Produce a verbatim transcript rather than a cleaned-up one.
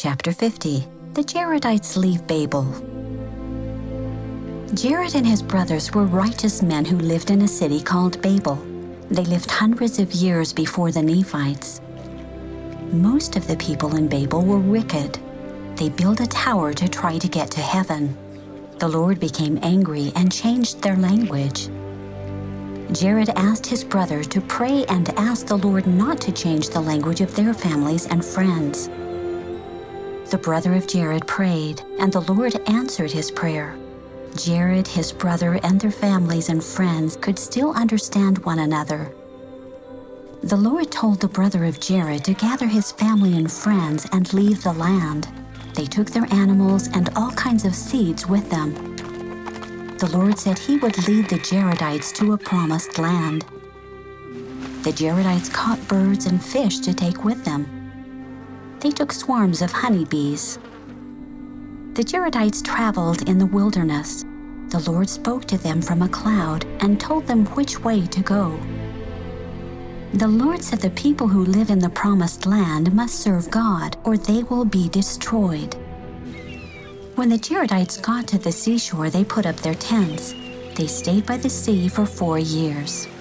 Chapter fifty. The Jaredites leave Babel. Jared and his brothers were righteous men who lived in a city called Babel. They lived hundreds of years before the Nephites. Most of the people in Babel were wicked. They built a tower to try to get to heaven. The Lord became angry and changed their language. Jared asked his brother to pray and ask the Lord not to change the language of their families and friends. The brother of Jared prayed, and the Lord answered his prayer. Jared, his brother, and their families and friends could still understand one another. The Lord told the brother of Jared to gather his family and friends and leave the land. They took their animals and all kinds of seeds with them. The Lord said he would lead the Jaredites to a promised land. The Jaredites caught birds and fish to take with them. They took swarms of honeybees. The Jaredites traveled in the wilderness. The Lord spoke to them from a cloud and told them which way to go. The Lord said the people who live in the promised land must serve God, or they will be destroyed. When the Jaredites got to the seashore, they put up their tents. They stayed by the sea for four years.